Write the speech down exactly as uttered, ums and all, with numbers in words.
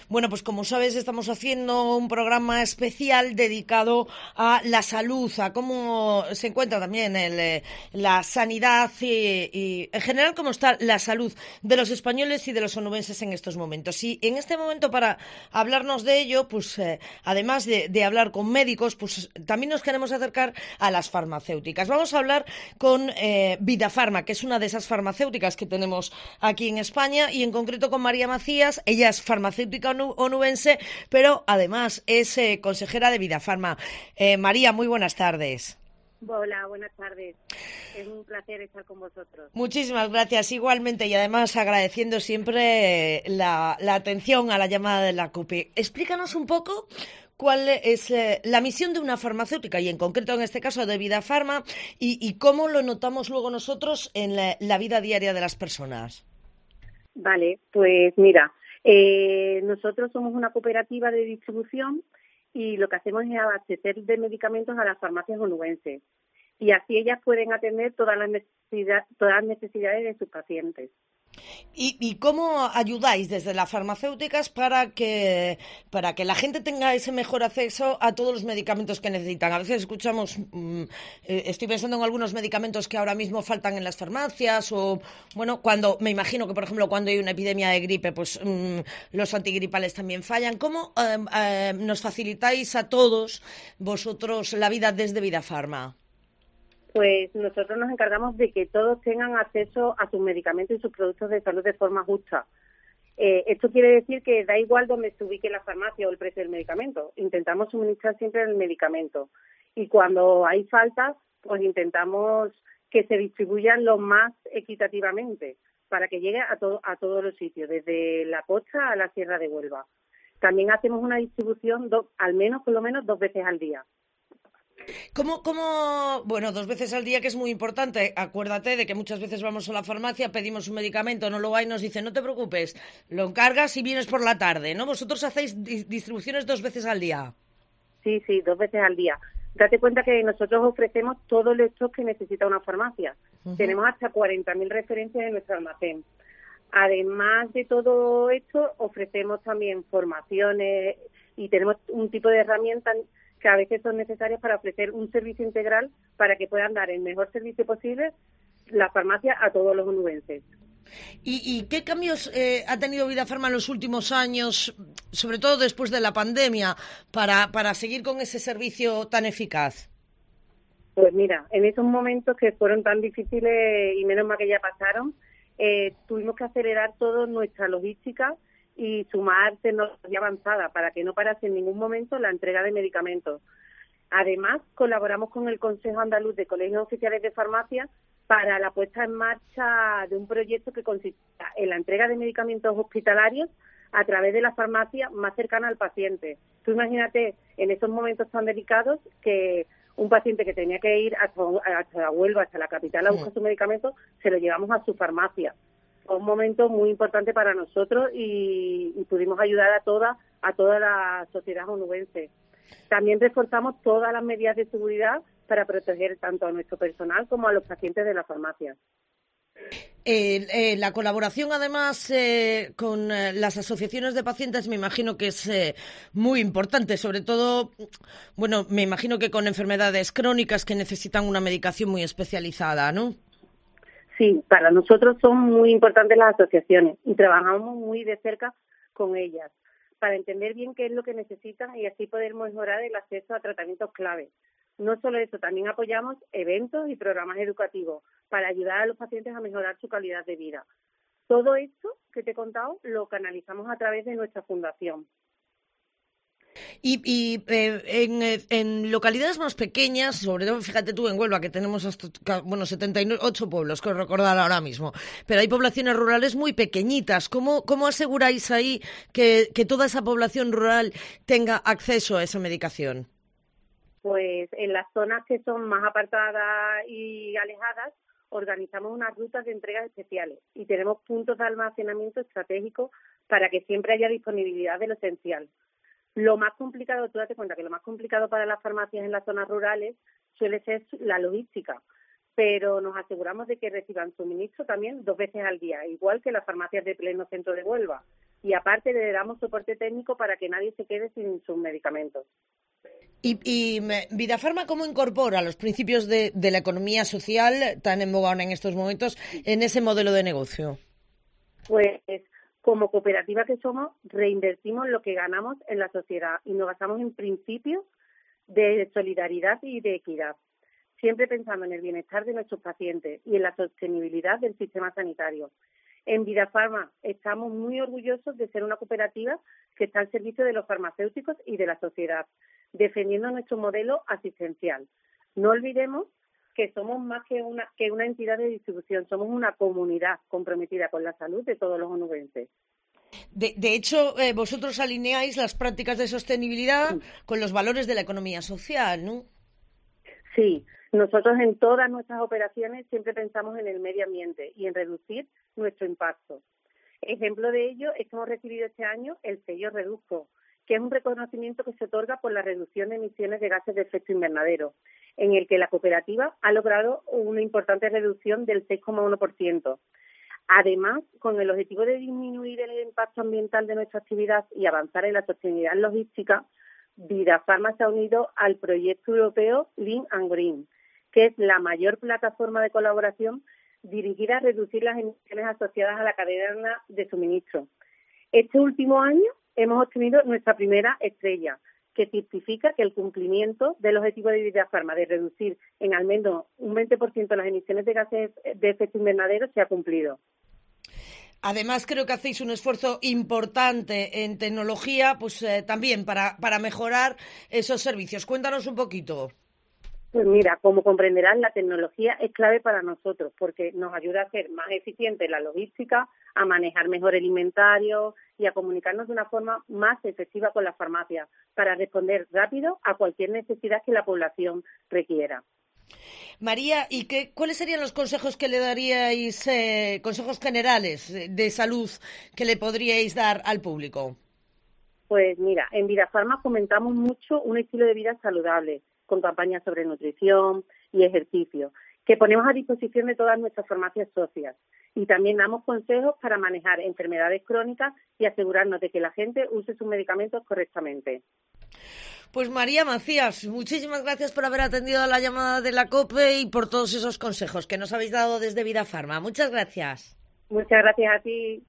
Bueno, pues como sabes, estamos haciendo un programa especial dedicado a la salud, a cómo se encuentra también el, eh, la sanidad y, y, en general, cómo está la salud de los españoles y de los onubenses en estos momentos. Y en este momento, para hablarnos de ello, pues eh, además de, de hablar con médicos, pues también nos queremos acercar a las farmacéuticas. Vamos a hablar con eh, Vidafarma, que es una de esas farmacéuticas que tenemos aquí en España, y en concreto con María Macías. Ella es farmacéutica onubense, pero además es eh, consejera de Vidafarma. Eh, María, muy buenas tardes. Hola, buenas tardes. Es un placer estar con vosotros. Muchísimas gracias, igualmente, y además agradeciendo siempre la, la atención a la llamada de la COPE. Explícanos un poco cuál es eh, la misión de una farmacéutica, y en concreto en este caso de Vidafarma, y, y cómo lo notamos luego nosotros en la, la vida diaria de las personas. Vale, pues mira, eh, nosotros somos una cooperativa de distribución y lo que hacemos es abastecer de medicamentos a las farmacias onubenses, y así ellas pueden atender todas las necesidades, todas las necesidades de sus pacientes. ¿Y, y cómo ayudáis desde las farmacéuticas para que para que la gente tenga ese mejor acceso a todos los medicamentos que necesitan? A veces escuchamos, mmm, eh, estoy pensando en algunos medicamentos que ahora mismo faltan en las farmacias, o bueno, cuando me imagino que, por ejemplo, cuando hay una epidemia de gripe, pues mmm, los antigripales también fallan. ¿Cómo eh, eh, nos facilitáis a todos vosotros la vida desde Vidafarma? Pues nosotros nos encargamos de que todos tengan acceso a sus medicamentos y sus productos de salud de forma justa. Eh, esto quiere decir que da igual donde se ubique la farmacia o el precio del medicamento. Intentamos suministrar siempre el medicamento. Y cuando hay falta, pues intentamos que se distribuyan lo más equitativamente para que llegue a, todo, a todos los sitios, desde la costa a la Sierra de Huelva. También hacemos una distribución do, al menos, por lo menos, dos veces al día. ¿Cómo, cómo, bueno, dos veces al día, que es muy importante? Acuérdate de que muchas veces vamos a la farmacia, pedimos un medicamento, no lo hay, nos dicen, no te preocupes, lo encargas y vienes por la tarde, ¿no? ¿Vosotros hacéis distribuciones dos veces al día? Sí, sí, dos veces al día. Date cuenta que nosotros ofrecemos todo el stock que necesita una farmacia. Uh-huh. Tenemos hasta cuarenta mil referencias en nuestro almacén. Además de todo esto, ofrecemos también formaciones y tenemos un tipo de herramientas que a veces son necesarias para ofrecer un servicio integral para que puedan dar el mejor servicio posible la farmacia a todos los onubenses. ¿Y, y qué cambios eh, ha tenido Vidafarma en los últimos años, sobre todo después de la pandemia, para, para seguir con ese servicio tan eficaz? Pues mira, en esos momentos que fueron tan difíciles y menos mal que ya pasaron, eh, tuvimos que acelerar toda nuestra logística y sumar tecnología avanzada para que no parase en ningún momento la entrega de medicamentos. Además, colaboramos con el Consejo Andaluz de Colegios Oficiales de Farmacia para la puesta en marcha de un proyecto que consistía en la entrega de medicamentos hospitalarios a través de la farmacia más cercana al paciente. Tú imagínate, en esos momentos tan delicados, que un paciente que tenía que ir hasta, hasta Huelva, hasta la capital, a buscar su medicamento, se lo llevamos a su farmacia. Fue un momento muy importante para nosotros y, y pudimos ayudar a toda, a toda la sociedad onubense. También reforzamos todas las medidas de seguridad para proteger tanto a nuestro personal como a los pacientes de la farmacia. Eh, eh, la colaboración, además, eh, con eh, las asociaciones de pacientes, me imagino que es eh, muy importante, sobre todo, bueno, me imagino que con enfermedades crónicas que necesitan una medicación muy especializada, ¿no? Sí, para nosotros son muy importantes las asociaciones y trabajamos muy de cerca con ellas para entender bien qué es lo que necesitan y así poder mejorar el acceso a tratamientos clave. No solo eso, también apoyamos eventos y programas educativos para ayudar a los pacientes a mejorar su calidad de vida. Todo esto que te he contado lo canalizamos a través de nuestra fundación. Y, y eh, en, en localidades más pequeñas, sobre todo, fíjate tú, en Huelva, que tenemos hasta, bueno, setenta y ocho pueblos, que recordar ahora mismo, pero hay poblaciones rurales muy pequeñitas. ¿Cómo, cómo aseguráis ahí que, que toda esa población rural tenga acceso a esa medicación? Pues en las zonas que son más apartadas y alejadas, organizamos unas rutas de entregas especiales y tenemos puntos de almacenamiento estratégicos para que siempre haya disponibilidad de lo esencial. Lo más complicado, tú date cuenta que lo más complicado para las farmacias en las zonas rurales suele ser la logística, pero nos aseguramos de que reciban suministro también dos veces al día, igual que las farmacias de pleno centro de Huelva. y aparte le damos soporte técnico para que nadie se quede sin sus medicamentos. ¿Y, y Vidafarma cómo incorpora los principios de, de la economía social tan en boga en estos momentos en ese modelo de negocio? Pues como cooperativa que somos, reinvertimos lo que ganamos en la sociedad y nos basamos en principios de solidaridad y de equidad, siempre pensando en el bienestar de nuestros pacientes y en la sostenibilidad del sistema sanitario. En Vidafarma estamos muy orgullosos de ser una cooperativa que está al servicio de los farmacéuticos y de la sociedad, defendiendo nuestro modelo asistencial. No olvidemos que somos más que una, que una entidad de distribución, somos una comunidad comprometida con la salud de todos los onubenses. De, de hecho, eh, vosotros alineáis las prácticas de sostenibilidad sí. con los valores de la economía social, ¿no? Sí, nosotros en todas nuestras operaciones siempre pensamos en el medio ambiente y en reducir nuestro impacto. Ejemplo de ello es que hemos recibido este año el sello Reduzco, que es un reconocimiento que se otorga por la reducción de emisiones de gases de efecto invernadero, en el que la cooperativa ha logrado una importante reducción del seis coma uno por ciento. Además, con el objetivo de disminuir el impacto ambiental de nuestra actividad y avanzar en la sostenibilidad logística, Vidafarma se ha unido al proyecto europeo Lean and Green, que es la mayor plataforma de colaboración dirigida a reducir las emisiones asociadas a la cadena de suministro. Este último año hemos obtenido nuestra primera estrella, que certifica que el cumplimiento del objetivo de Vidafarma de reducir en al menos un veinte por ciento las emisiones de gases de efecto invernadero se ha cumplido. Además, creo que hacéis un esfuerzo importante en tecnología, pues eh, también para, para mejorar esos servicios. Cuéntanos un poquito. Pues mira, como comprenderán, la tecnología es clave para nosotros porque nos ayuda a hacer más eficiente la logística, a manejar mejor el inventario y a comunicarnos de una forma más efectiva con las farmacias para responder rápido a cualquier necesidad que la población requiera. María, ¿y qué, cuáles serían los consejos que le daríais, eh, consejos generales de salud que le podríais dar al público? Pues mira, en Vidafarma fomentamos mucho un estilo de vida saludable, con campañas sobre nutrición y ejercicio, que ponemos a disposición de todas nuestras farmacias socias. Y también damos consejos para manejar enfermedades crónicas y asegurarnos de que la gente use sus medicamentos correctamente. Pues María Macías, muchísimas gracias por haber atendido a la llamada de la COPE y por todos esos consejos que nos habéis dado desde Vidafarma. Muchas gracias. Muchas gracias a ti.